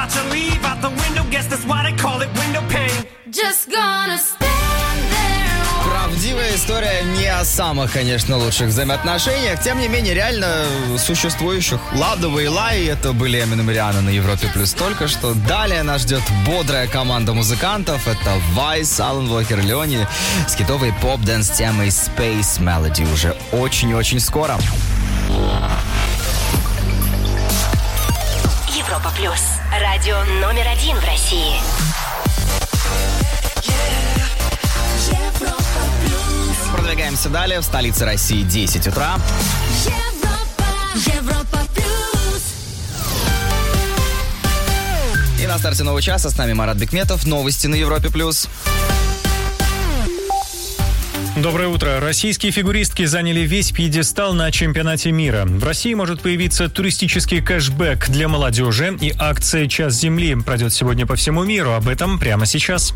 watch her leave out the window. Guess that's why they call it window pane. Just gonna stand there. Правдивая история не о самых, конечно, лучших взаимоотношениях. Тем не менее, реально существующих. Ладова и Лай, это были Эминем и Риhanna на Европе Плюс только что. Далее нас ждет бодрая команда музыкантов. Это Vice, Алан Walker, Леони с хитовой поп-дэнс темой Space Melody уже очень-очень скоро. Европа Плюс. Радио номер 1 в России. Продвигаемся далее. В столице России 10 утра. Европа Плюс. И на старте нового часа с нами Марат Бекметов. Новости на Европе Плюс. Доброе утро. Российские фигуристки заняли весь пьедестал на чемпионате мира. В России может появиться туристический кэшбэк для молодежи, и акция «Час земли» пройдет сегодня по всему миру. Об этом прямо сейчас.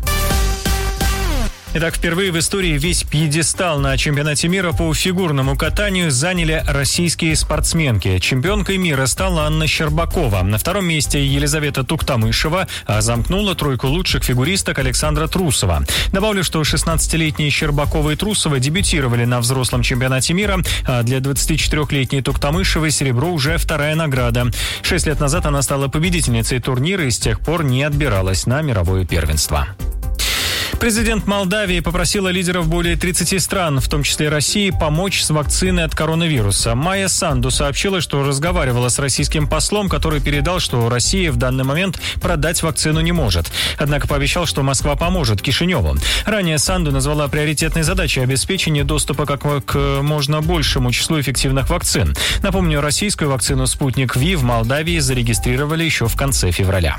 Итак, впервые в истории весь пьедестал на чемпионате мира по фигурному катанию заняли российские спортсменки. Чемпионкой мира стала Анна Щербакова. На втором месте Елизавета Туктамышева, а замкнула тройку лучших фигуристок Александра Трусова. Добавлю, что 16-летние Щербакова и Трусова дебютировали на взрослом чемпионате мира, а для 24-летней Туктамышевой серебро уже вторая награда. 6 лет назад она стала победительницей турнира и с тех пор не отбиралась на мировое первенство. Президент Молдавии попросила лидеров более 30 стран, в том числе России, помочь с вакциной от коронавируса. Майя Санду сообщила, что разговаривала с российским послом, который передал, что Россия в данный момент продать вакцину не может. Однако пообещал, что Москва поможет Кишиневу. Ранее Санду назвала приоритетной задачей обеспечение доступа к можно большему числу эффективных вакцин. Напомню, российскую вакцину «Спутник Ви» в Молдавии зарегистрировали еще в конце февраля.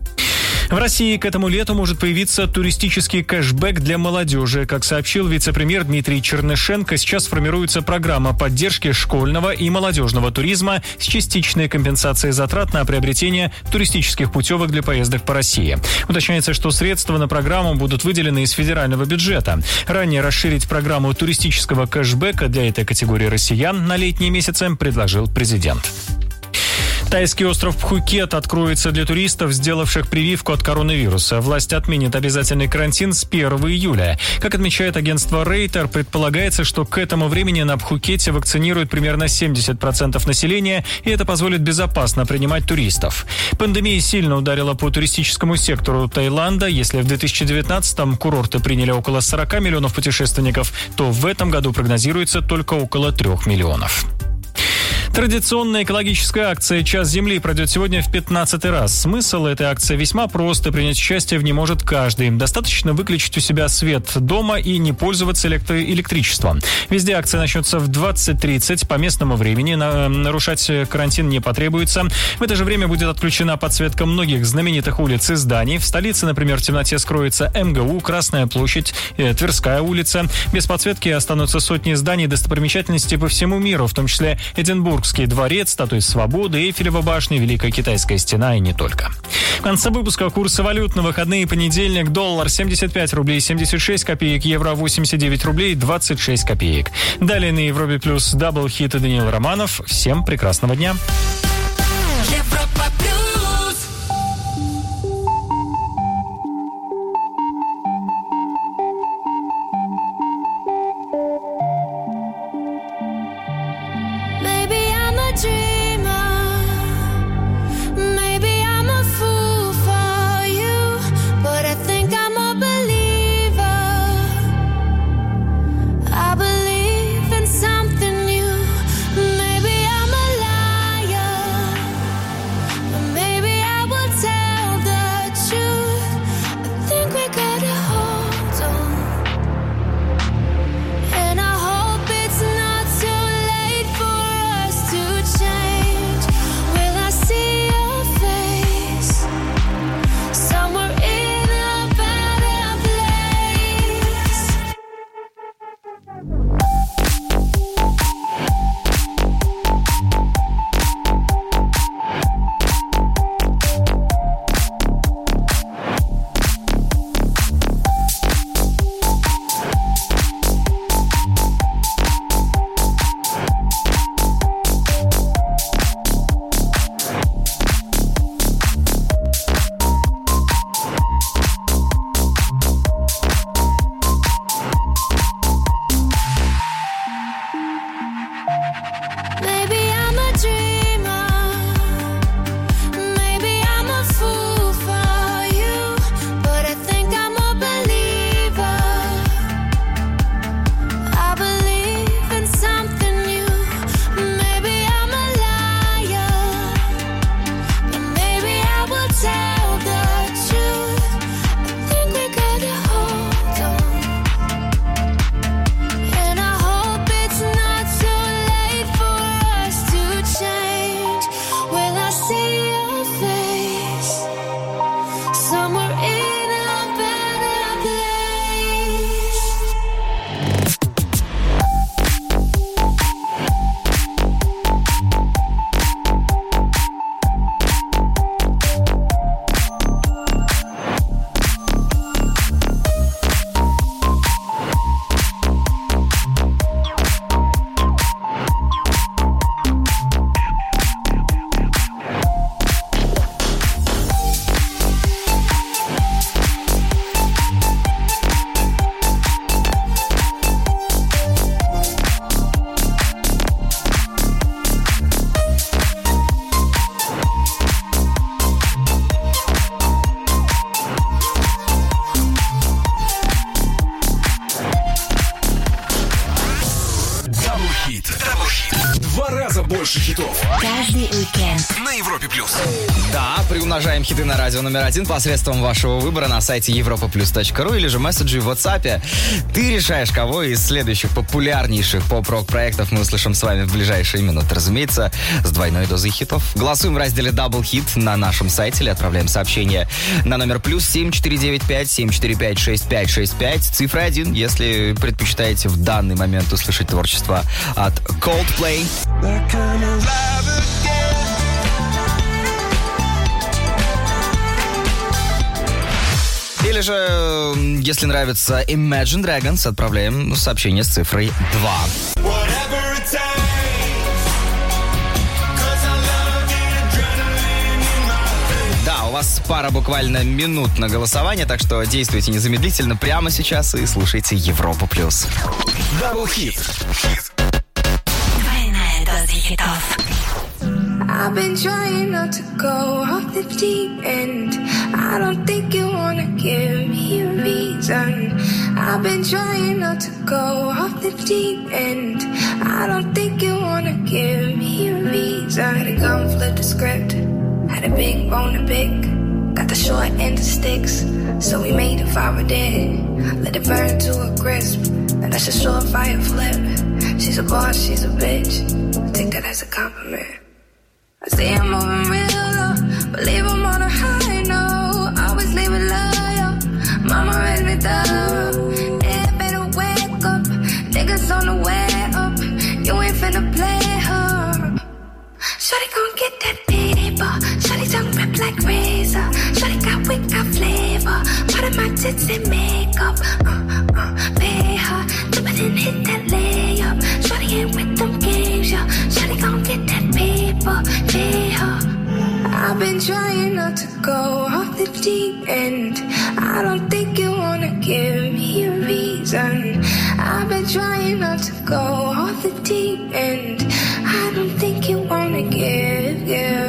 В России к этому лету может появиться туристический кэшбэк для молодежи. Как сообщил вице-премьер Дмитрий Чернышенко, сейчас формируется программа поддержки школьного и молодежного туризма с частичной компенсацией затрат на приобретение туристических путевок для поездок по России. Уточняется, что средства на программу будут выделены из федерального бюджета. Ранее расширить программу туристического кэшбэка для этой категории россиян на летние месяцы предложил президент. Тайский остров Пхукет откроется для туристов, сделавших прививку от коронавируса. Власть отменит обязательный карантин с 1 июля. Как отмечает агентство Рейтер, предполагается, что к этому времени на Пхукете вакцинируют примерно 70% населения, и это позволит безопасно принимать туристов. Пандемия сильно ударила по туристическому сектору Таиланда. Если в 2019-м курорты приняли около 40 миллионов путешественников, то в этом году прогнозируется только около 3 миллионов. Традиционная экологическая акция «Час земли» пройдет сегодня в 15-й раз. Смысл этой акции весьма прост, и принять участие в ней может каждый. Достаточно выключить у себя свет дома и не пользоваться электричеством. Везде акция начнется в 20:30 по местному времени. Нарушать карантин не потребуется. В это же время будет отключена подсветка многих знаменитых улиц и зданий. В столице, например, в темноте скроется МГУ, Красная площадь, Тверская улица. Без подсветки останутся сотни зданий и достопримечательностей по всему миру, в том числе Эдинбургский дворец, статуя Свободы, Эйфелева башня, Великая Китайская стена и не только. В конце выпуска курсы валют на выходные: понедельник, доллар 75 рублей 76 копеек, евро 89 рублей 26 копеек. Далее на Европе Плюс дабл-хит и Даниил Романов. Всем прекрасного дня. Европа Плюс. I believe in something new. Maybe I'm a liar. Европе+. Да, приумножаем хиты на радио номер 1 посредством вашего выбора на сайте europaplus.ru или же месседжи в WhatsApp. Ты решаешь, кого из следующих популярнейших поп-рок проектов мы услышим с вами в ближайшие минуты. Разумеется, с двойной дозой хитов. Голосуем в разделе Double Hit на нашем сайте или отправляем сообщение на номер +7 495 745 6565. Цифра 1, если предпочитаете в данный момент услышать творчество от Coldplay. Или же, если нравится Imagine Dragons, отправляем сообщение с цифрой 2. Да, у вас пара буквально минут на голосование, так что действуйте незамедлительно прямо сейчас и слушайте Европу+. Даблхит. Двойная доза хитов. I've been trying not to go off the deep end. I don't think you wanna give me a reason. I've been trying not to go off the deep end. I don't think you wanna give me a reason. Had to come flip the script. Had a big bone to pick. Got the short end of sticks, so we made a fire dead. Let it burn to a crisp. Now that's a surefire flip. She's a boss, she's a bitch. Take that as a compliment. I say I'm moving real low, but leave them on a high note. Always leave it loyal. Mama raised me thorough. Yeah, better wake up. Niggas on the way up. You ain't finna play her. Shawty gon' get that paper. Shawty tongue rip like razor. Shawty got wit, got flavor. Part of my tits and makeup. Pay her. Dip it and hit that layup. Shawty ain't with them games, yo. Shawty gon' get that paper. Pay her. I've been trying not to go off the deep end. I don't think you wanna give me a reason. I've been trying not to go off the deep end. I don't think you wanna give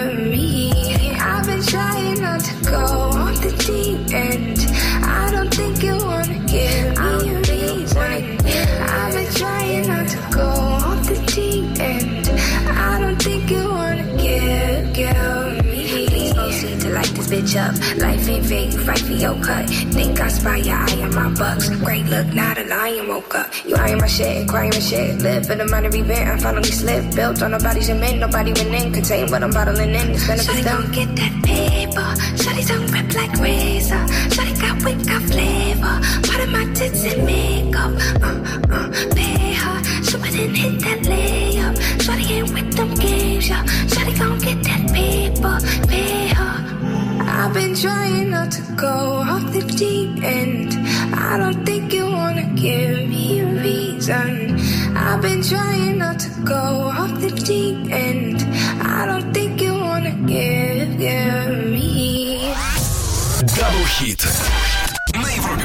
me. I've been trying not to go off the deep end. I don't think you wanna give me a reason. I've been trying not to go off the deep end. I don't think you wanna give me. Please proceed to light this bitch up. Life ain't fair, you fight for your cut. Think I spy your eye on my bucks. Great look, not a lion woke up. You eyeing my shit, crying my shit. Live in a minor event, I finally slipped. Built on nobody's men, nobody went in. Contain what I'm bottling in, it's gonna be done. Get that paper. Shawty tongue rip like razor. Shawty got wit, got flavor. Part of my tits and makeup. Pay her. So I didn't hit that layup. Shawty ain't with them games, yo. Shawty gon' get that paper. Pay her. I've been trying not to go off the deep end. I don't think you wanna give me a reason. I've been trying not to go off the deep end. I don't think you wanna give me. Даблхит. На Европе+.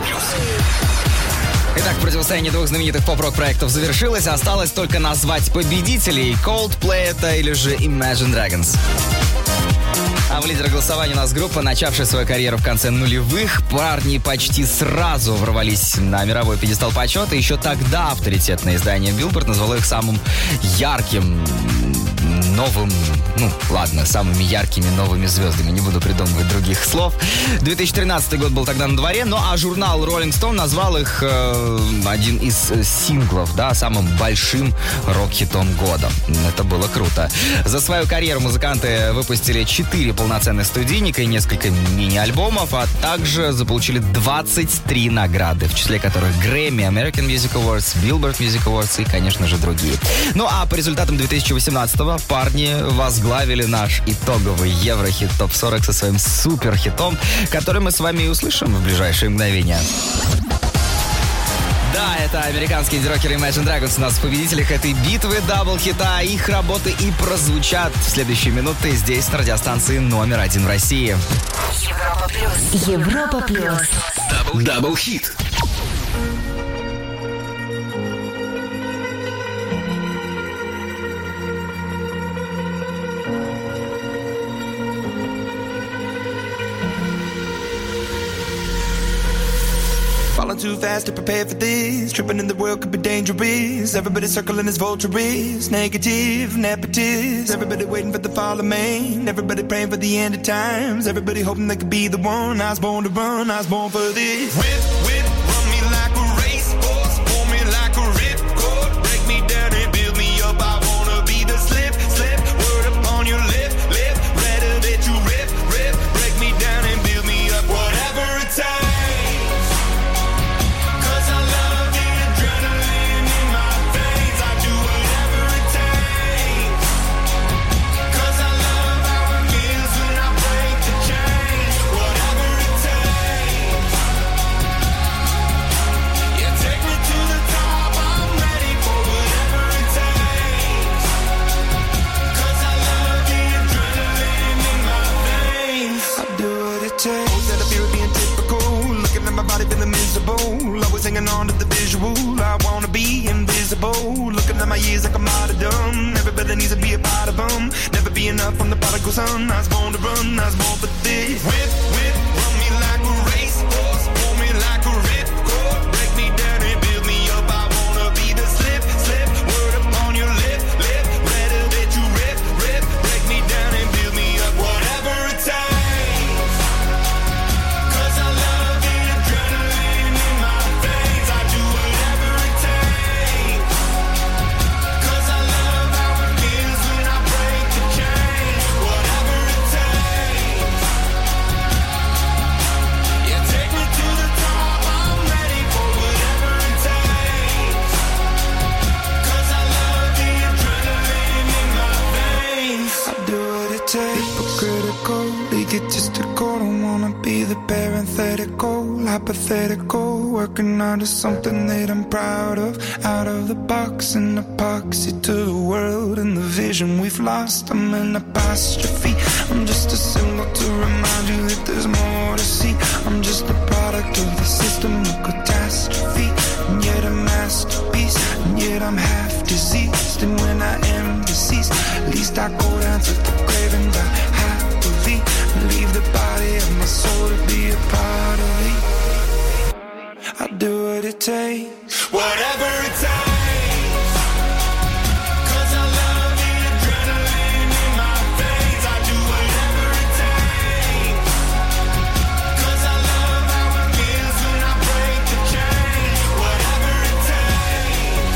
Итак, противостояние двух знаменитых поп-рок проектов завершилось. Осталось только назвать победителей. Coldplay это или же Imagine Dragons. А в лидерах голосования у нас группа, начавшая свою карьеру в конце нулевых. Парни почти сразу ворвались на мировой пьедестал почета. Еще тогда авторитетное издание Billboard назвало их самым ярким новым, самыми яркими новыми звездами. Не буду придумывать других слов. 2013 год был тогда на дворе, а журнал Rolling Stone назвал их один из синглов, самым большим рок-хитом года. Это было круто. За свою карьеру музыканты выпустили 4 полноценных студийника и несколько мини-альбомов, а также заполучили 23 награды, в числе которых Grammy, American Music Awards, Billboard Music Awards и, конечно же, другие. А по результатам 2018-го парни возглавили наш итоговый Еврохит ТОП-40 со своим суперхитом, который мы с вами и услышим в ближайшие мгновения. Да, это американские инди-рокеры Imagine Dragons у нас в победителях этой битвы даблхита. Их работы и прозвучат в следующие минуты здесь, на радиостанции номер 1 в России. Европа плюс. Даблхит. Falling too fast to prepare for this. Tripping in the world could be dangerous. Everybody circling as vultures. Negative, nepotist. Everybody waiting for the fall of man. Everybody praying for the end of times. Everybody hoping they could be the one. I was born to run, I was born for this. Whip, run me like a racehorse. Pull me like a ripcord. Break me down and build me up. I wanna be the slip. Word upon your lip. Rather that you rip. Break me down and build me up. Whatever it takes. 'Cause I love the adrenaline in my veins. I do whatever it takes. 'Cause I love how it feels when I break the chains. Whatever it takes. Yeah, take me to the top. I'm ready for whatever it takes. 'Cause I love the adrenaline in my veins. I do what it takes. That I feel being typical. Looking at my body feeling miserable. Always hanging on to the visual. I wanna be invisible. Looking at my years like I'm out of dumb. Everybody needs to be a part of them. Never be enough from the prodigal son. I was born to run, I was born for this. Whip, run me like a racehorse. Pull me like a ripcord. Break me down and build me up. I wanna be the slip. Word upon your lip. Rather that you rip. Break me down and build me up. Whatever it takes. 'Cause I love the adrenaline in my veins. I do whatever it takes. 'Cause I love how it feels when I break the chains. Whatever it takes. Yeah, take me to the top. I'm ready for whatever it takes. 'Cause I love the adrenaline in my veins. I do what it takes. Hypocritical, egotistical. Don't wanna be the parenthetical, hypothetical. Working out of something that I'm proud of. Out of the box, an epoxy to the world and the vision we've lost. I'm an apostrophe. I'm just a symbol to remind you that there's more to see. I'm just a product of the system of catastrophe. And yet a masterpiece. And yet I'm half diseased. And when I am deceased, at least I go down to the grave and die happily. Leave the body of my soul to be a part of me. I do what it takes. Whatever it takes. 'Cause I love the adrenaline in my veins. I do whatever it takes. 'Cause I love how it feels when I break the chains. Whatever it takes.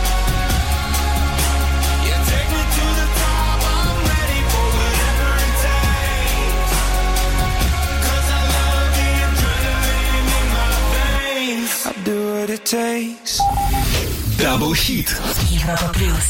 Yeah, take me to the top. I'm ready for whatever it takes. 'Cause I love the adrenaline in my veins. I do what it takes. Даблхит. Европа плюс.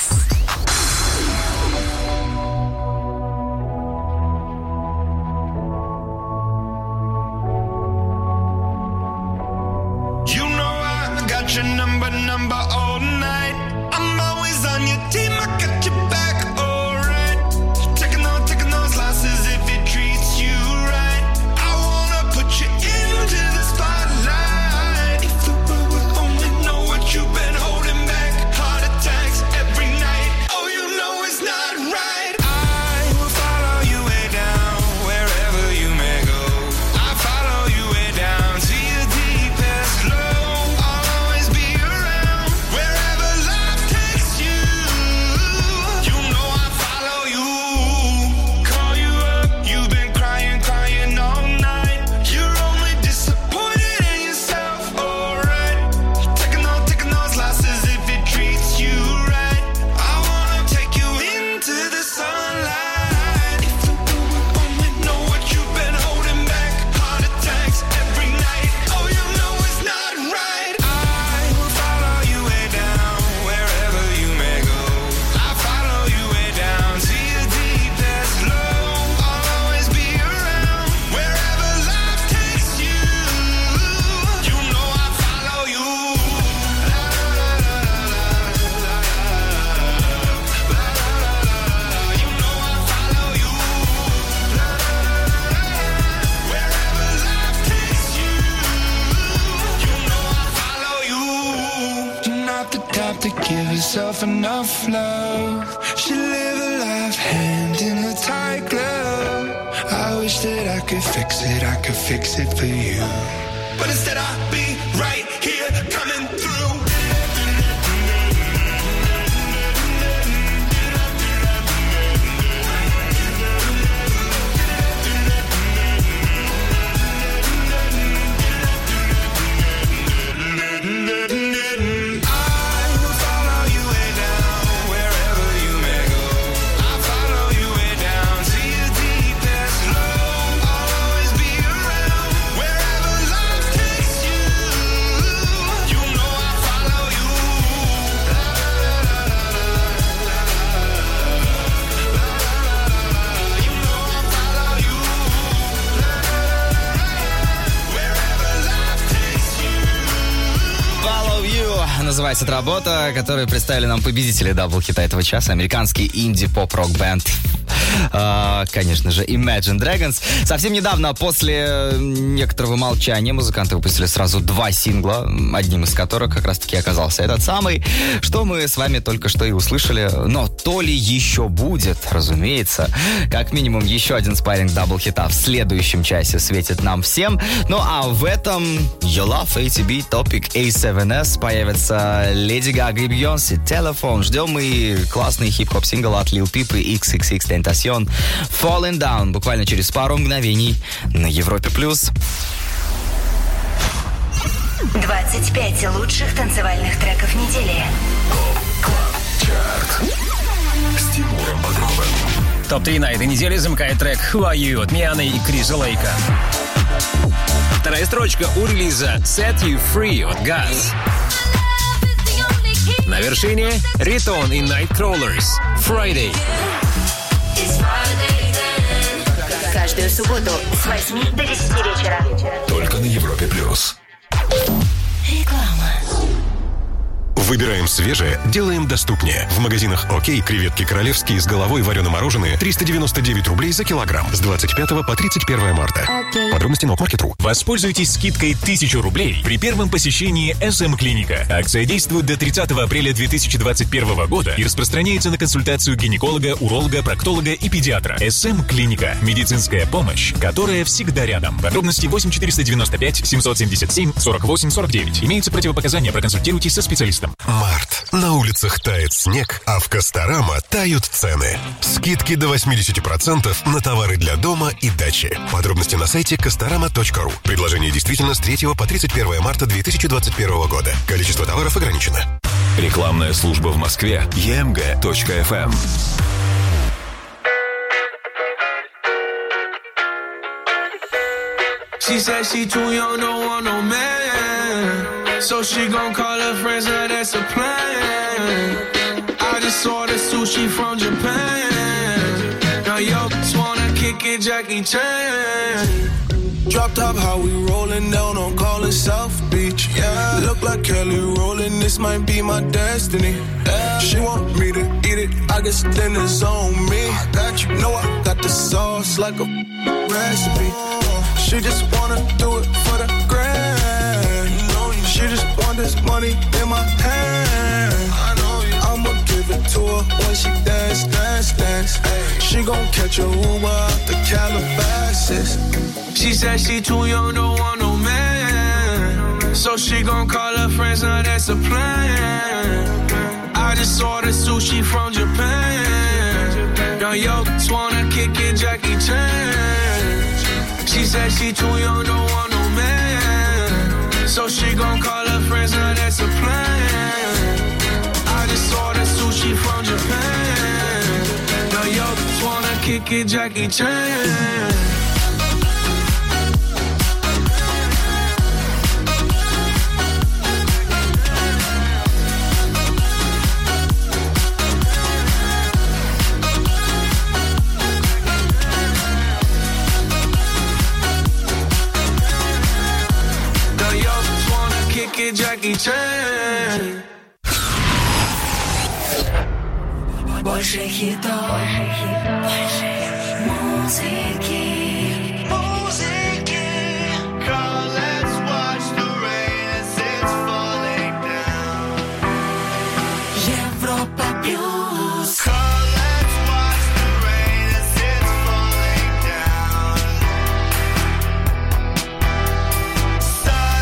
You know I got your number all night. I'm always on your team, I got your back, alright. Taking those losses if it treats you right. I wanna put you into the spotlight. If the world would only know what you've been holding back. Heart attacks every night. Oh, you know it's not right. I will follow you way down, wherever you may go. I follow you way down to your deepest low. I'll always be around, wherever life takes you. You know I follow you. Call you up, you've been crying all night. You're only disappointed in yourself, alright. Taking those losses if it treats you right. I wanna take you into the sunlight. If the world would only know what you've been holding back. Heart attacks every night. Oh, you know it's not right. I will follow you way down, wherever you may go. I follow you way down to your deepest low. I'll always be around, wherever life takes you. You know I follow you. You know I follow you. Wherever life takes you. You know I follow you. You're not the type to give yourself enough love. Should live a life hand in a tight glove. I wish that I could fix it for you. but instead I'll be right here coming through. Называется эта работа, которую представили нам победители даблхита этого часа. Американский инди-поп-рок-бэнд, конечно же, Imagine Dragons. Совсем недавно, после некоторого молчания, музыканты выпустили сразу 2 сингла, одним из которых как раз-таки оказался этот самый, что мы с вами только что и услышали. Но то ли еще будет, разумеется. Как минимум еще один спарринг даблхита в следующем часе светит нам всем. Ну а в этом You Love ATB, Topic, A7S появится Леди Гага и Бейонсе, Telephone. Ждем и классный хип-хоп сингл от Lil Peep и XXXTentacion, Falling Down, буквально через пару мгновений на Европе+. 25 лучших танцевальных треков недели. С Тимуром Бодровым. Топ-3 на этой неделе замыкает трек Who Are You от Мианы и Криса Лейка. Вторая строчка у релиза Set You Free от Gaz. На вершине Ритон и Nightcrawlers Friday. Каждую субботу с 8 до 10 вечера. Только на Европе+. Реклама. Выбираем свежее, делаем доступнее. В магазинах «Окей» креветки королевские с головой варено-мороженые 399 рублей за килограмм с 25 по 31 марта. Подробности на Market.ru. Воспользуйтесь скидкой 1000 рублей при первом посещении СМ-клиника. Акция действует до 30 апреля 2021 года и распространяется на консультацию гинеколога, уролога, проктолога и педиатра. СМ-клиника. Медицинская помощь, которая всегда рядом. Подробности 8495 777 48 49. Имеются противопоказания, проконсультируйтесь со специалистом. Март. На улицах тает снег, а в Касторама тают цены. Скидки до 80% на товары для дома и дачи. Подробности на сайте castorama.ru. Предложение действительно с 3 по 31 марта 2021 года. Количество товаров ограничено. Рекламная служба в Москве. emg.fm. She said she too young, don't want no man. So she gon' call her friends, now that's a plan. I just ordered sushi from Japan. Now yo, just wanna kick it, Jackie Chan. Drop top, how we rollin' down on Collins South Beach. Yeah, look like Kelly rollin', this might be my destiny. Yeah. She want me to eat it, I guess then it's on me. I got you, know I got the sauce like a recipe. She just wanna do it for the grand. You know you. She just want this money in my hand. I know you. I'ma give it to her when she dance, dance, dance. Ay. She gon' catch a Uber out the Calabasas. She said she too young, don't want no man. So she gon' call her friends, now that's a plan. I just ordered sushi from Japan. Now yo, just wanna kick it, Jackie Chan. She said she too young, don't want no man. So she gon' call her friends, now that's a plan. I just ordered sushi from Japan. Now yo, just wanna kick it, Jackie Chan. Jackie Chan. Больше хитов, больше музыки. Come, let's watch the rain as it's falling down. Европа плюс. Come, let's watch the rain as it's falling down.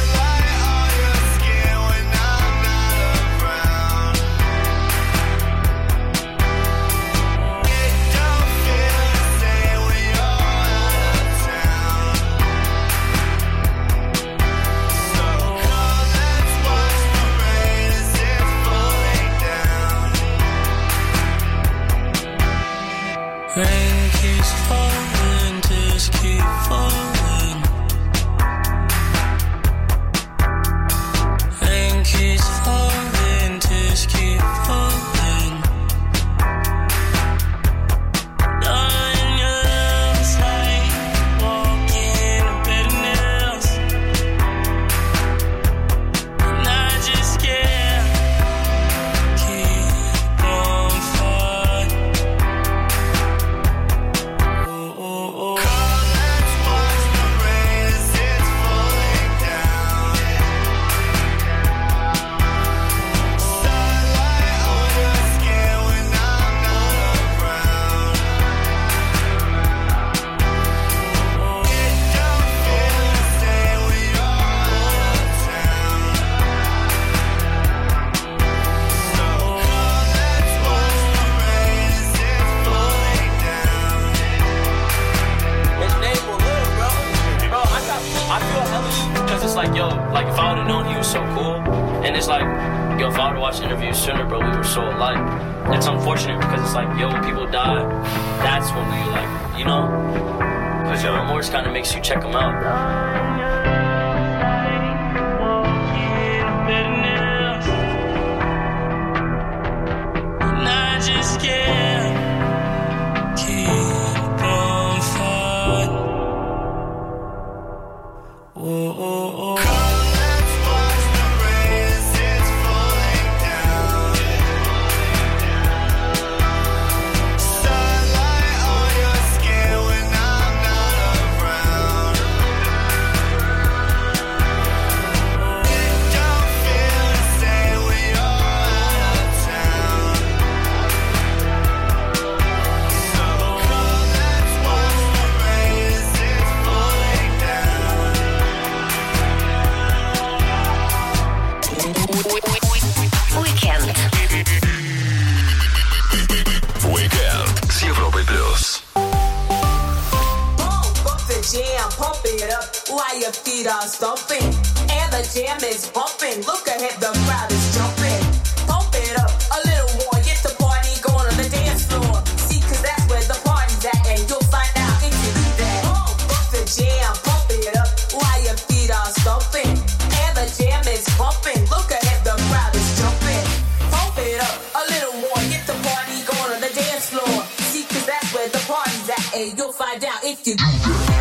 Like, if I would've known he was so cool, and it's like, yo, if I would've watched interviews sooner, bro, we were so alike. It's unfortunate because it's like, yo, when people die, that's when we like, you know? Because your remorse kind of makes you check them out. And I just can't keep on fighting. Whoa, whoa, whoa. While your feet are stomping and the jam is bumping, look ahead, the crowd is jumping. Pump it up a little more, get the party going on the dance floor. See, cause that's where the party's at, and you'll find out if you do that. Bump the jam, pump it up while your feet are stomping and the jam is bumping, look ahead, the crowd is jumping. Pump it up a little more, get the party going on the dance floor. See, cause that's where the party's at, and you'll find out if you do that.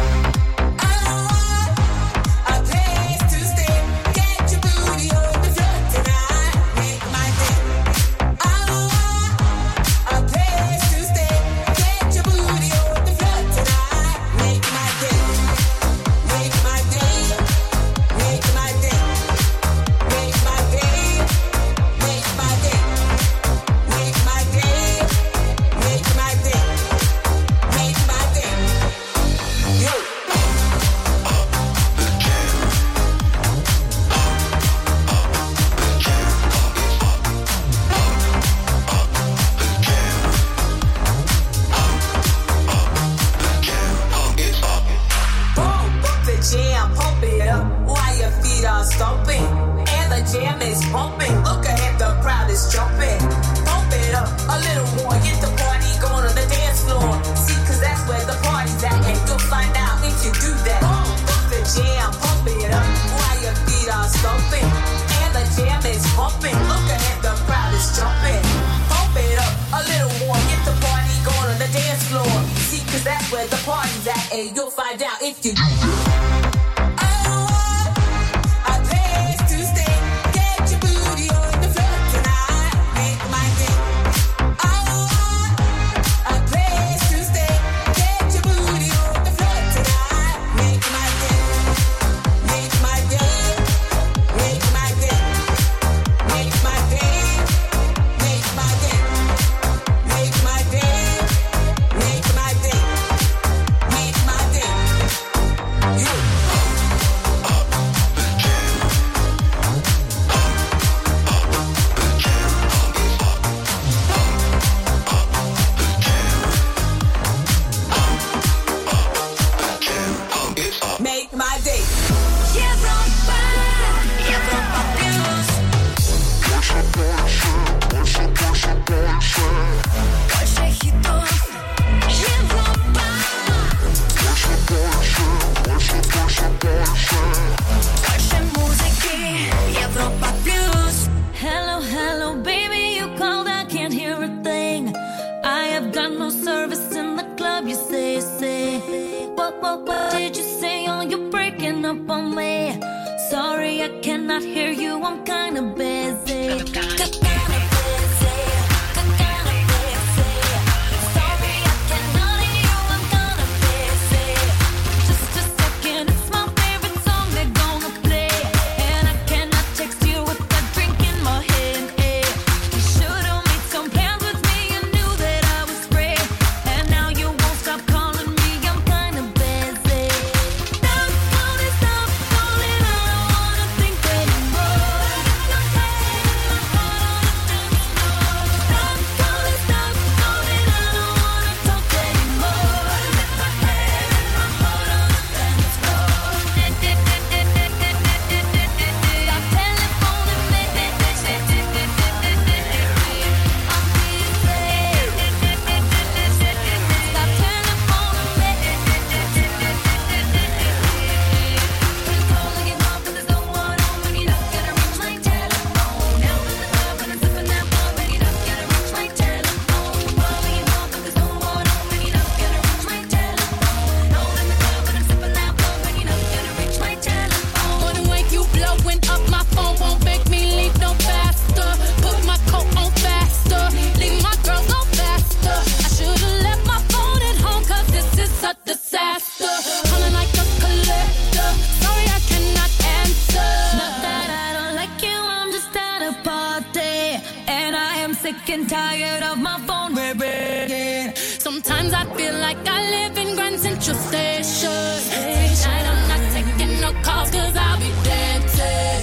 and tired of my phone ringing. Sometimes I feel like I live in Grand Central Station. Tonight I'm not taking no calls 'cause I'll be dancing.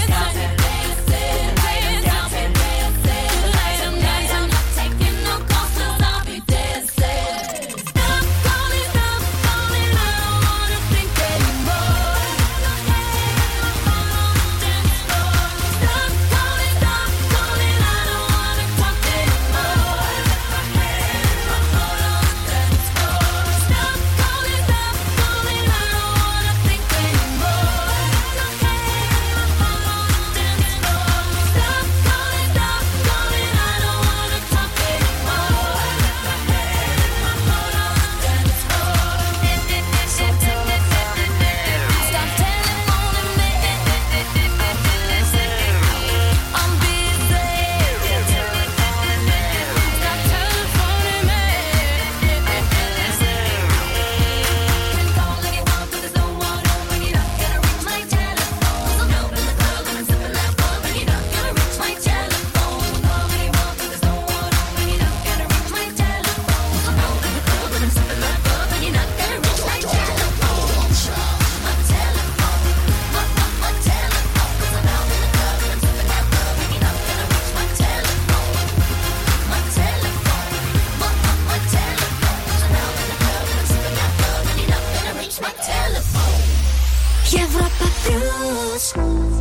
Европа плюс.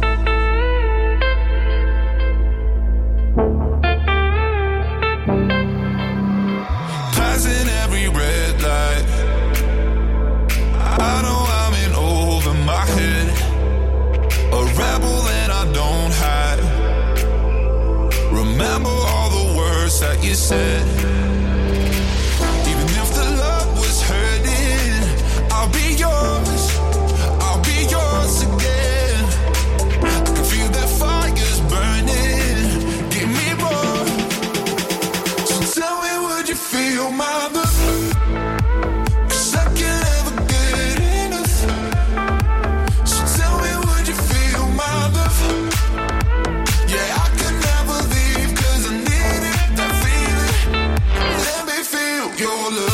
Passing every red light. I know I'm in over my head. A rebel and I don't hide. Remember all the words that you said. Even if the love was hurting, I'll be yours. I'll be yours again. I can feel that fire's burning. Give me more. So tell me, would you feel my love? 'Cause I can't ever get enough. So tell me, would you feel my love? Yeah, I can never leave 'cause I need it, that feeling. Let me feel your love.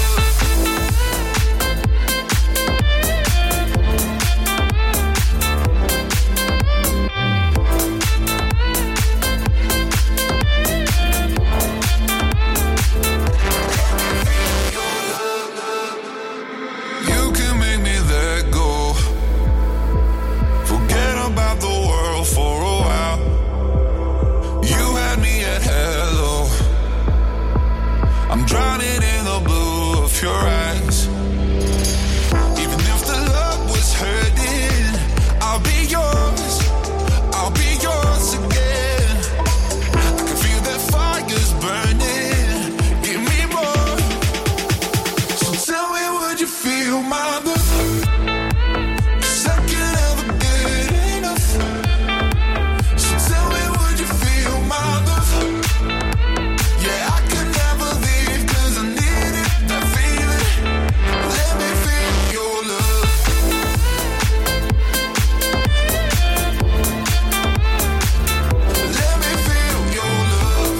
You can make me let go. Forget about the world for a while. You had me at hello. I'm drowning in the blue of your eyes. Even if the love was hurting, I'll be yours. I'll be yours again. I can feel that fire's burning. Give me more. So tell me, would you feel my love? 'Cause I can't ever get enough. So tell me, would you feel my love? Yeah, I can never leave 'cause I need it, that feeling. Let me feel your love. Let me feel your love.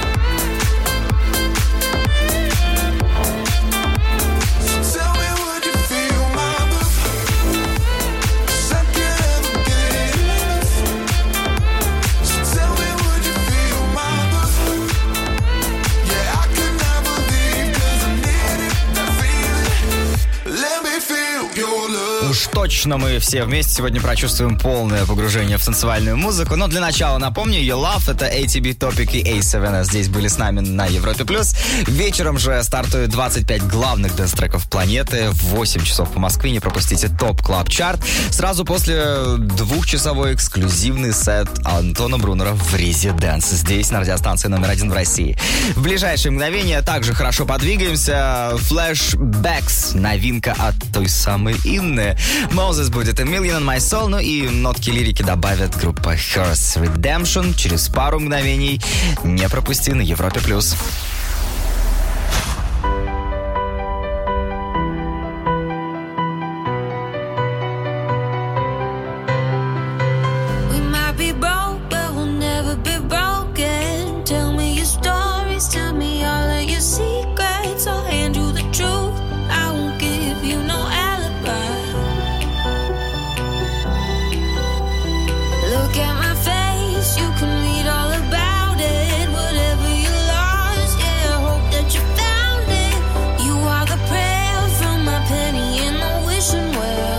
So tell me, would you feel my love? 'Cause I can't ever get enough. So tell me, would you feel my love? Yeah, I can never leave 'cause I need it, that feeling. Let me feel your love. Уж точно мы все вместе сегодня прочувствуем полное погружение в танцевальную музыку. Но для начала напомню, You Love — это ATB Topic и A7S здесь были с нами на Европе+. Вечером же стартует 25 главных дэнс-треков планеты. В 8 часов по Москве не пропустите ТОП Клаб Чарт. Сразу после двухчасовой эксклюзивный сет Антона Брунера в Резиденс. Здесь, на радиостанции номер 1 в России. В ближайшие мгновения также хорошо подвигаемся. Flashbacks. Новинка от той самой Инны. Moses будет A Million on My Soul. Ну и нотки лирики добавит группа Hearth Redemption. Через пару мгновений не пропусти на Европе+. We might be broke, but we'll never be broken. Tell me your story. Look at my face, you can read all about it. Whatever you lost, yeah, I hope that you found it. You are the prayer from my penny in the wishing well.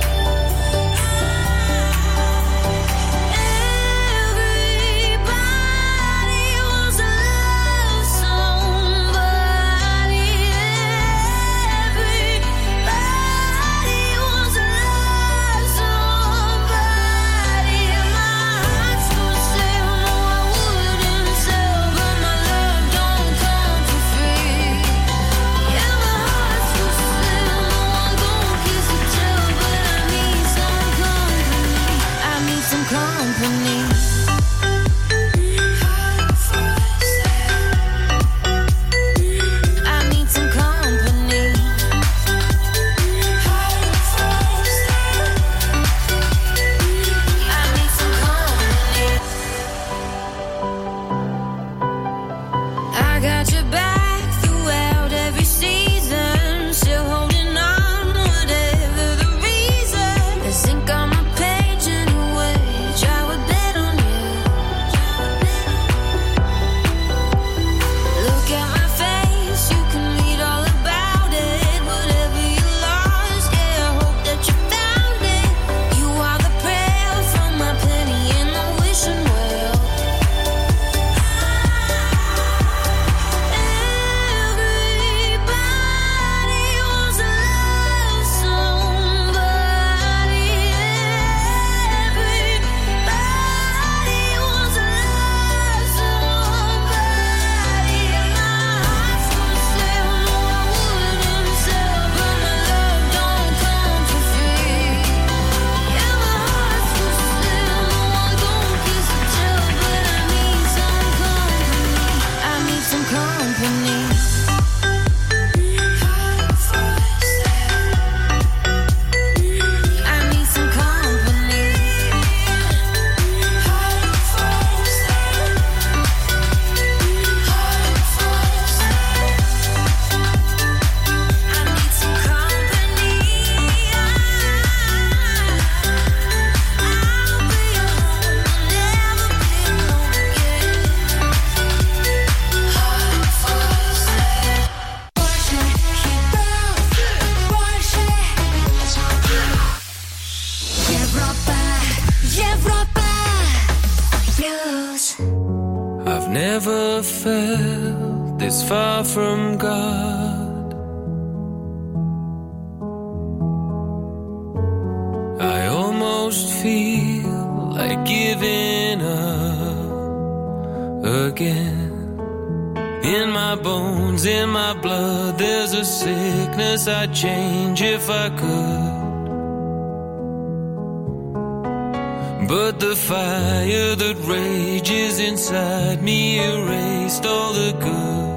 I've never felt this far from God. I almost feel like giving up again. In my bones, in my blood, there's a sickness I'd change if I could. But the fire that rages inside me erased all the good.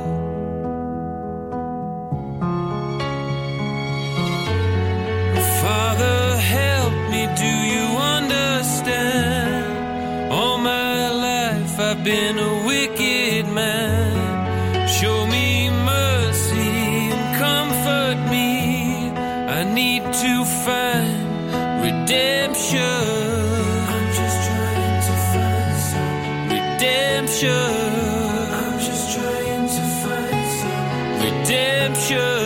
Father, help me, do you understand? All my life I've been a wicked man. Show me mercy and comfort me. I need to find redemption. I'm just trying to find some redemption.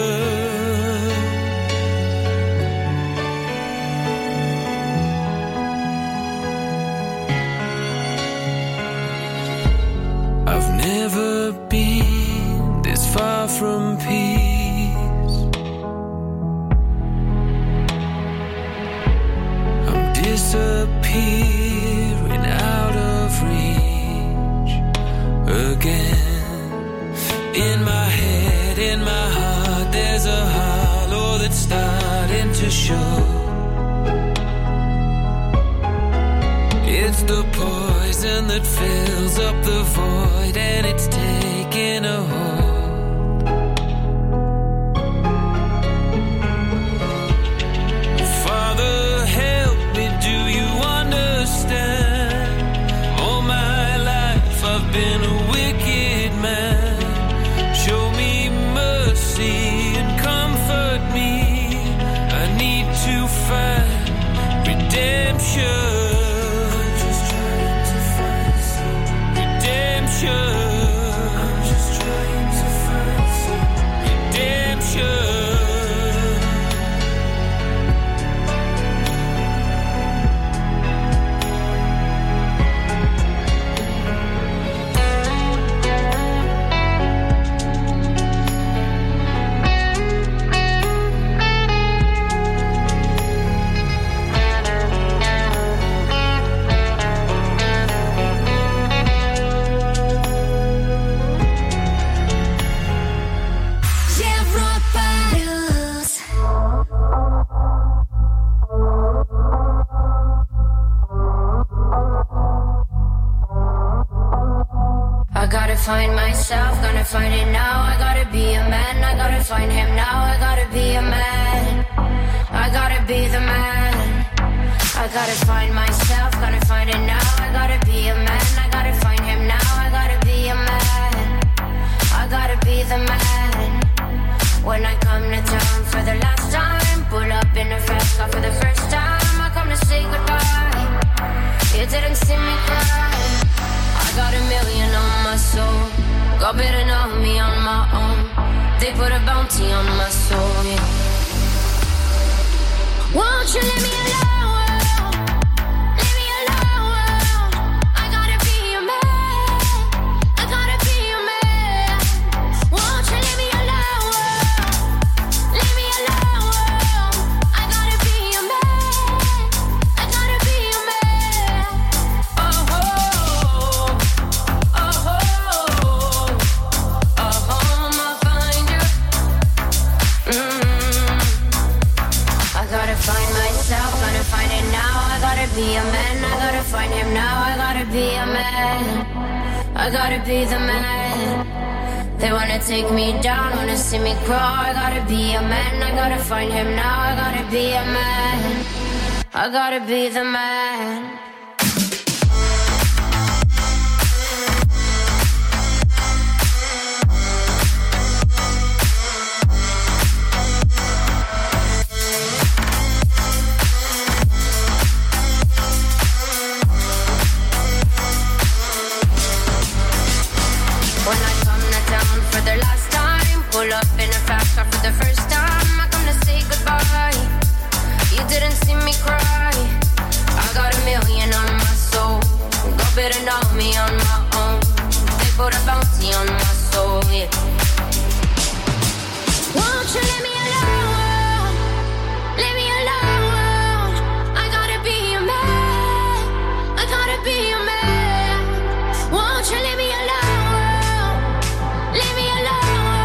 I've never been this far from peace. I'm disappearing out of reach again. In my head, in my heart, there's a hollow that's starting to show. It's the poison that fills up the void, and it's taking a hold. Father, help me, do you understand? All my life I've been a wicked man. Show me mercy and comfort me. I need to find redemption. find myself, gonna find it now. I gotta be a man, I gotta find him now. I gotta be a man, I gotta be the man. I gotta find myself, gonna find it now. I gotta be a man, I gotta find him now. I gotta be a man, I gotta be the man. When I come to town for the last time, pull up in a fast car for the first time. I come to say goodbye, you didn't see me cry. I got $1 million on my soul, God better know me on my own. They put a bounty on my soul, yeah. Won't you leave me alone? Be a man, I gotta find him now. I gotta be a man, I gotta be the man. They wanna take me down, wanna see me crawl. I gotta be a man, I gotta find him now. I gotta be a man, I gotta be the man. Pull up in a fast car for the first time. I come to say goodbye, you didn't see me cry. I got $1 million on my soul, God better know me on my own. They put a bounty on my soul, yeah. Won't you let me alone? Leave me alone. I gotta be a man, I gotta be a man. Won't you leave me alone? Leave me alone.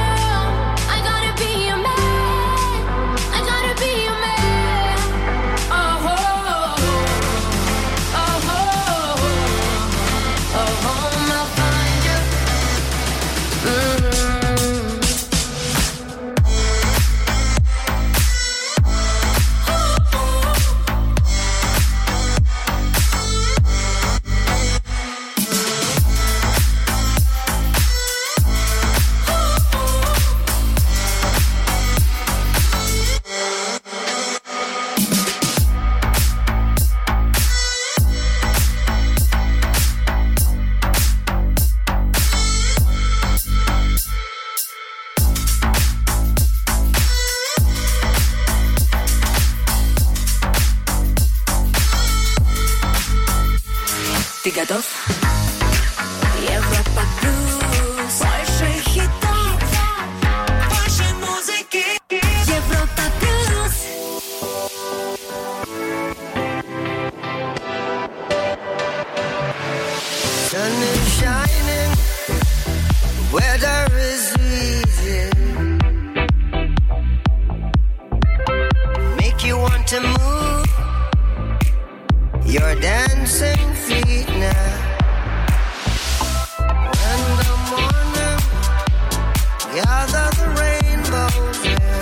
Ты готов? Европа плюс. Больше хитов, больше музыки. Европа плюс. Sun is shining, weather is easy. Make you want to move your dancing feet now. In the morning, gather the rainbows there.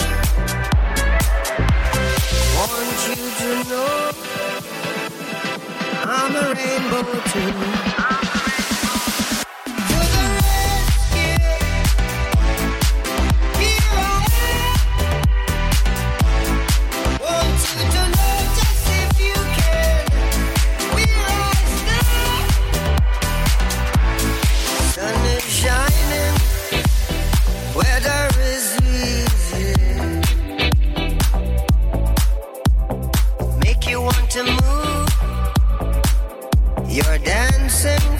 Want you to know I'm a rainbow too. You're dancing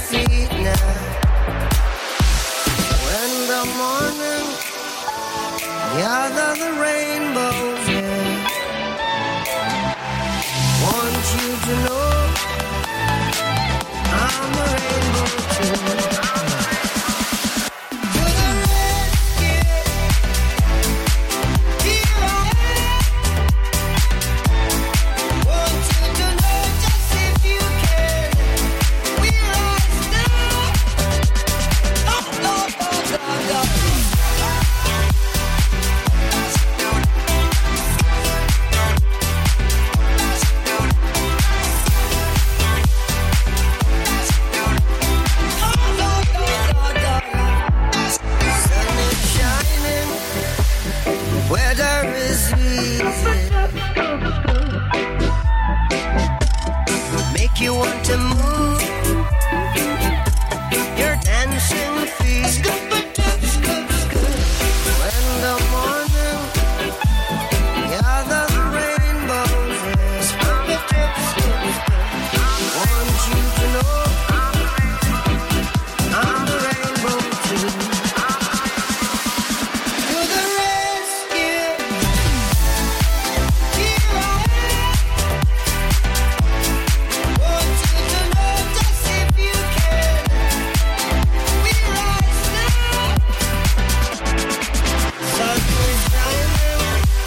make you want to move. Your dancing feet. When the morning gather the rainbows want you to know I'm the rainbow too. To the rescue. Here I am. Want you to know just if you can. We rise now. Sun is shining.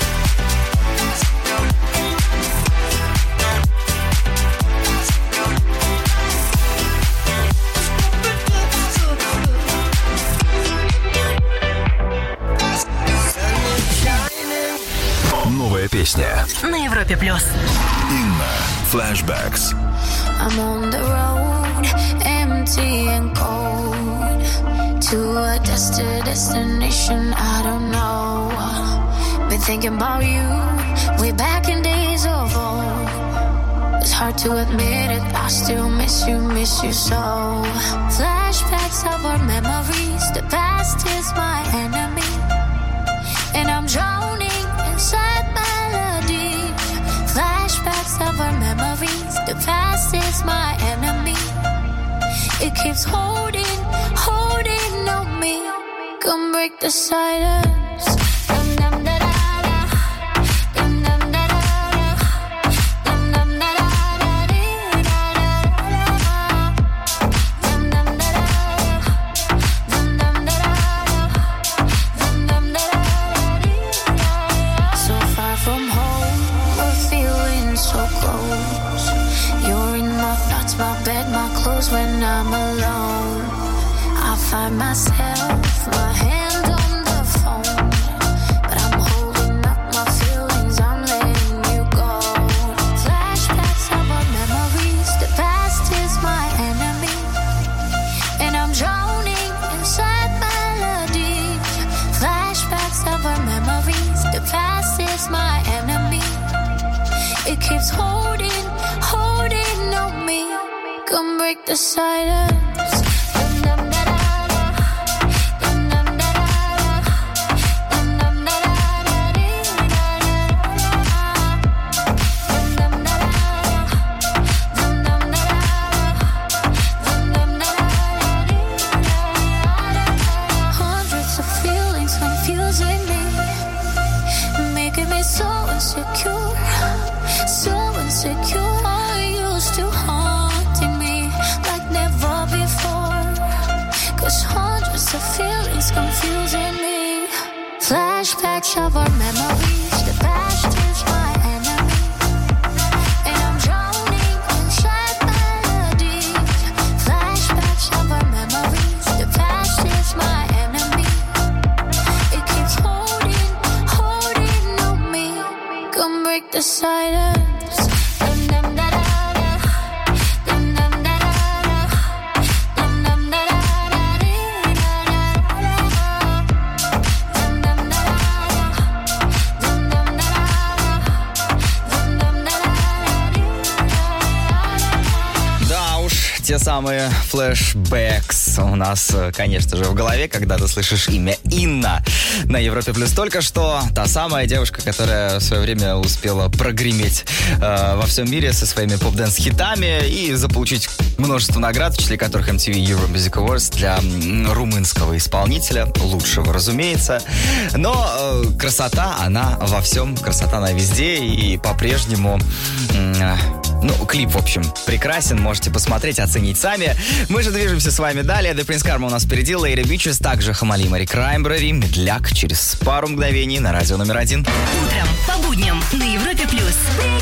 Новая песня. На Европе плюс. Инна. Flashbacks. I'm on the road, empty and cold, to a destination I don't know. Been thinking about you way back in days of old. It's hard to admit it, I still miss you so. Flashbacks of our memories, the past is my enemy, and I'm drowning inside melodies. Flashbacks of our memories, the past is my enemy. It keeps holding on me. Come break the silence. Dum dum da da da. Dum dum da da da. Dum dum da da da dee da da da. Dum dum da da da. Dum dum da da da. Dum dum da da dee da da. So far from home, we're feeling so close. You're in my thoughts, my bed, my clothes when I'm alone. I find myself, my hand on the phone, but I'm holding up my feelings, I'm letting you go. Flashbacks of our memories, the past is my enemy, and I'm drowning inside melodies. Flashbacks of our memories, the past is my enemy. It keeps holding on me. Come break the silence. Dum dum da da da. Dum dum da da da. Dum dum da da da dee da da da. Dum dum da da da. Dum dum da da da. Dum dum da da dee da da. Hundreds of feelings confusing me, making me so insecure, so insecure. Are you still haunting me like never before? 'Cause hundreds of feelings confusing me. Flashbacks of our memories, the past is my enemy, and I'm drowning inside melodies. Flashbacks of our memories, the past is my enemy. It keeps holding on me. Come break the silence. Dum dum da da da. Dum dum da da da. Dum dum da da da dee da da da. Dum dum da da da. Dum dum da da da. Dum dum da da dee da da. Да уж, те самые флешбэкс у нас, конечно же, в голове, когда ты слышишь имя Инна на Европе Плюс. Только что та самая девушка, которая в свое время успела прогреметь во всем мире со своими поп-дэнс-хитами и заполучить множество наград, в числе которых MTV Euro Music Awards для румынского исполнителя, лучшего, разумеется. Но красота, она во всем, красота она везде, и по-прежнему... клип, в общем, прекрасен. Можете посмотреть, оценить сами. Мы же движемся с вами далее. The Prince Karma у нас впереди. Lady Bitches, также Хамали, Мари Краймбрери, Медляк через пару мгновений на радио номер 1. Утром по будням на Европе плюс.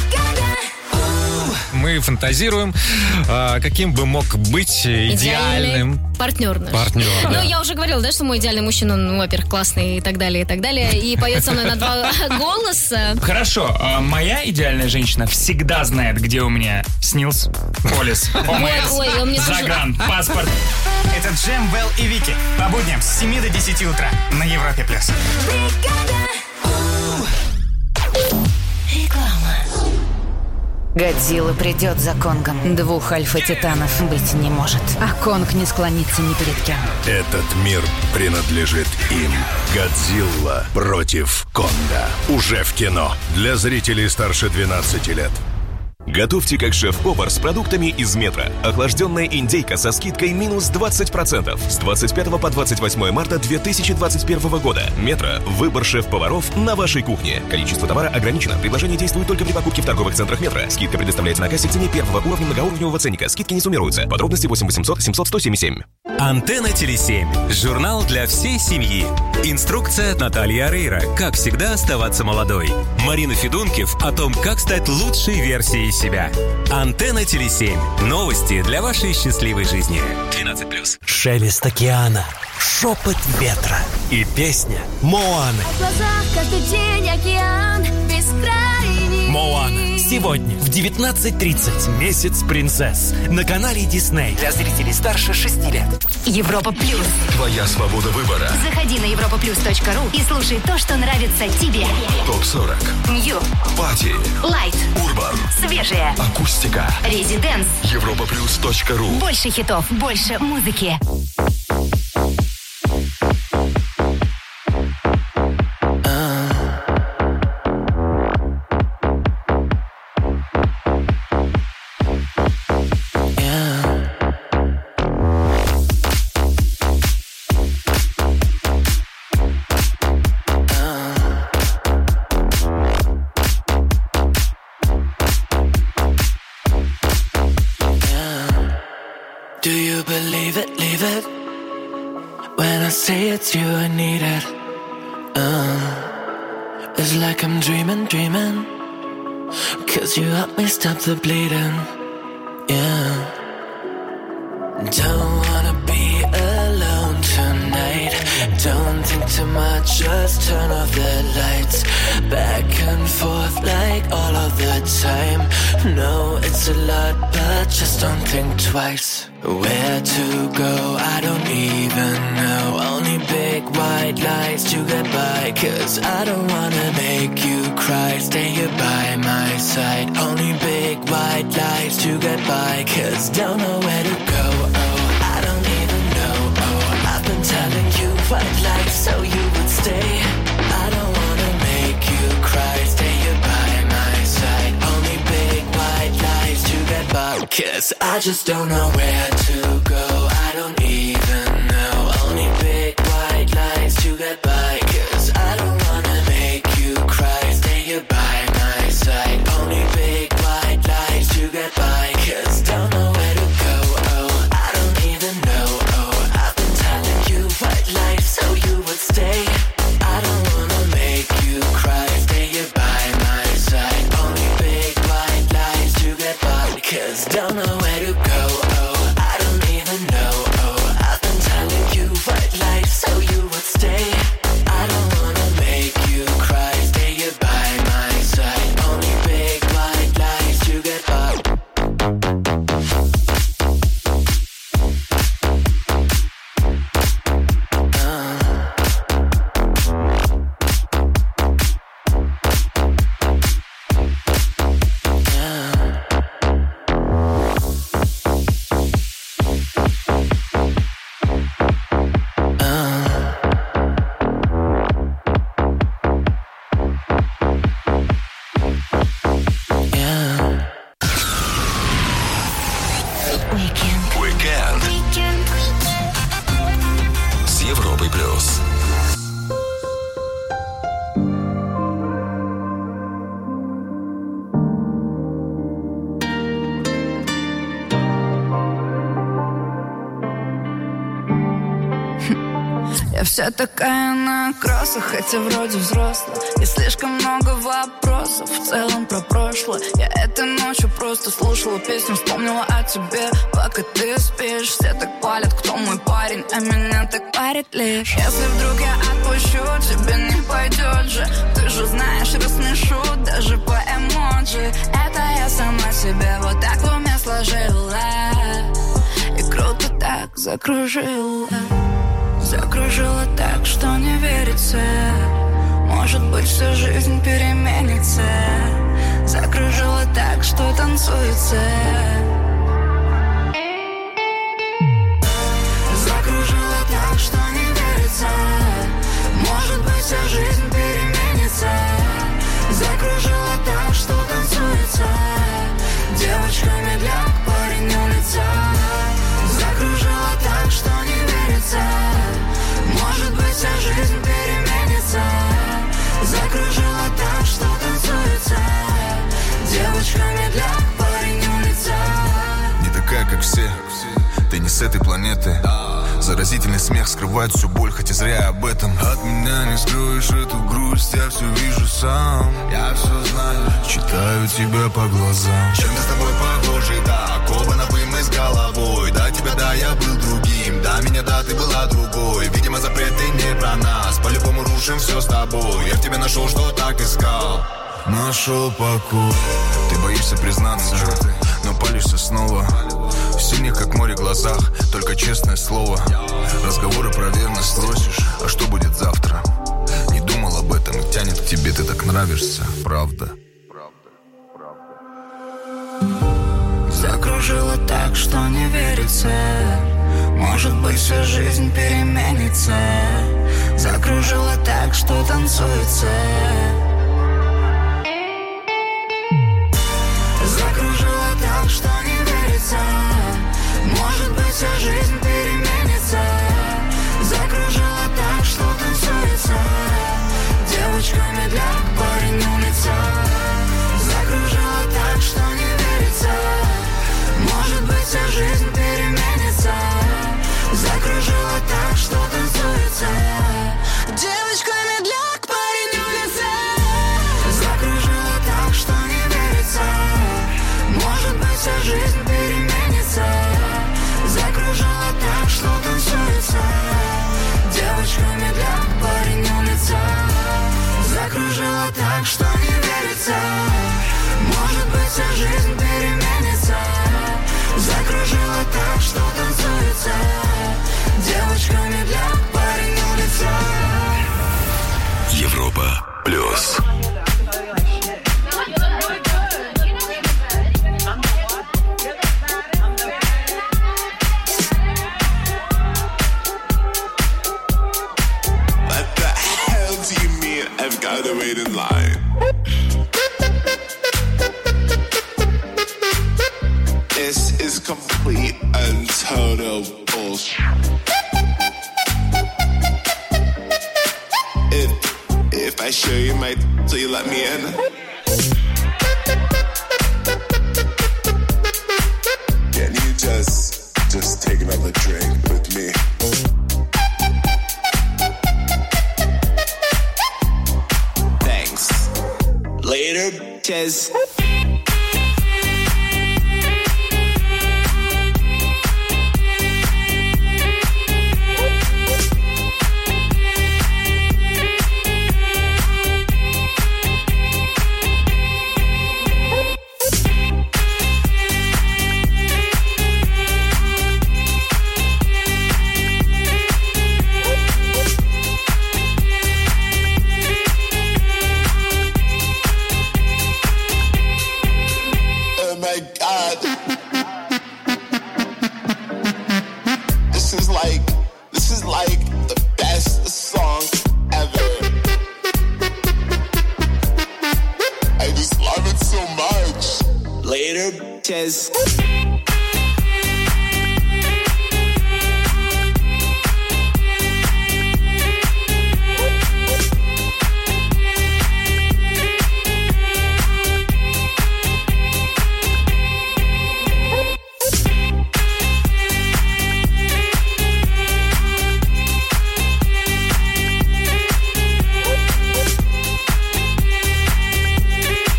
Мы фантазируем, каким бы мог быть идеальным партнер наш. Партнер, да. Ну, я уже говорила, да, что мой идеальный мужчина, он, во-первых, классный и так далее, и поет со мной на 2 голоса. Хорошо, моя идеальная женщина всегда знает, где у меня СНИЛС, полис, ОМС, загран, паспорт. Это Джем, Вэл и Вики. По будням с 7 до 10 утра на Европе+. Годзилла придет за Конгом. 2 альфа-титанов быть не может. А Конг не склонится ни перед кем. Этот мир принадлежит им. Годзилла против Конга. Уже в кино. Для зрителей старше 12 лет. Готовьте как шеф-повар с продуктами из Метро. Охлажденная индейка со скидкой минус 20% с 25 по 28 марта 2021 года. Метро. Выбор шеф-поваров на вашей кухне. Количество товара ограничено. Предложение действует только при покупке в торговых центрах Метро. Скидка предоставляется на кассе в цене первого уровня многоуровневого ценника. Скидки не суммируются. Подробности 8 800 700 177. Антенна Теле7. Журнал для всей семьи. Инструкция Натальи Орейро. Как всегда оставаться молодой. Марина Федункив о том, как стать лучшей версией себя. Антенна Теле7. Новости для вашей счастливой жизни. 12+. Шелест океана, шепот ветра и песня Моаны. В глазах каждый день океан бескрайний. Моана. Сегодня в 19:30. Месяц принцесс. На канале Дисней. Для зрителей старше 6 лет. Европа Плюс. Твоя свобода выбора. Заходи на europaplus.ru и слушай то, что нравится тебе. ТОП-40. Нью. Пати. Лайт. Урбан. Свежее. Акустика. Резиденс. Europaplus.ru. Больше хитов, больше музыки. Do you believe it, leave it? When I say it's you, I need it. It's like I'm dreaming, dreaming. 'Cause you help me stop the bleeding. Yeah. Don't wanna be alone tonight. Don't think too much, just turn off the lights. Back and forth like all of the time. No, it's a lot, but just don't think twice. Where to go, I don't even know. Only big white lies to get by. 'Cause I don't wanna make you cry. Stay here by my side. Only big white lies to get by. 'Cause don't know where to go. Oh, I don't even know. Oh, I've been telling you white lies so you would stay. I don't wanna make you cry. Stay here by my side. Only big white lies to get by. 'Cause I just don't know where to go. I don't even know. Only big white lies to get by. 'Cause I don't wanna make you cry. Stay here by my side. Only big white lies to get by. 'Cause don't know where to go. Oh, I don't even know. Oh, I've been telling you white lies so you would stay. I don't wanna make you cry. Stay here by my side. Only big white lies to get by. 'Cause don't know where to go. Oh, I don't even know. Oh, I've been telling you white lies so you would stay. I don't wanna make you cry. Stay here by my side. Only big white lies to get by. Уикенд с Европой плюс. Я вся такая на кроссах, хотя вроде взрослая. И слишком много вопросов в целом про прошлое. Я этой ночью просто слушала песню, вспомнила о тебе. Пока ты спишь, все так палят, кто мой парень, а меня так парит лишь. Если вдруг я отпущу, тебе не пойдет же. Ты же знаешь, рассмешу даже по эмоджи. Это я сама себе вот так в уме сложила. И круто так закружила. Закружила так, что не верится. Может быть, всю жизнь переменится. закружила так, что танцуется. Закружила так, что не верится. Может быть, вся жизнь переменится. Закружила так, что танцуется. Девочка медляк, парень улица. Закружила так, что не верится. Может быть, вся жизнь переменится. Закружила так, что танцуется. Девочка медляк, парень улица. Не такая, как все, ты не с этой планеты. Заразительный смех скрывает всю боль, хоть и зря я об этом. От меня не скроешь эту грусть, я все вижу сам. Я все знаю, читаю тебя по глазам. Чем-то с тобой похожи, да, оба напрямую с головой. Да, тебя, да, я был другим, да, меня, да, ты была другой. Видимо, запреты не про нас, по-любому рушим все с тобой. Я в тебе нашел, что так искал. Нашел покой. Ты боишься признаться, но палишься снова. В синих, как море, глазах, только честное слово. Разговоры про верность спросишь, а что будет завтра? Не думал об этом и тянет к тебе, ты так нравишься, правда. Закружила так, что не верится. Может быть, вся жизнь переменится. Закружила так, что танцуется. Закружила так, что не верится. Может быть, вся жизнь переменится. Закружила так, что танцуется. Девочка медляк, парень улица. Закружила так, что не верится. Может быть, вся жизнь переменится. Закружила так, что танцуется. Девочка медляк, парень улица. Закружила так, что не верится. Может быть, вся жизнь переменится. Закружила так, что танцуется. Девочка медляк, парень улица. Закружила так, что не верится. Может быть, вся жизнь переменится. Закружила так, что танцуется. Девочка медляк, парень улица. Европа плюс. I've got to wait in line. This is complete and total bullshit. If I show you my, so you let me in? Can you just take another drink with me? Later, bitches. This is like the best song ever. I just love it so much. Later, bitches.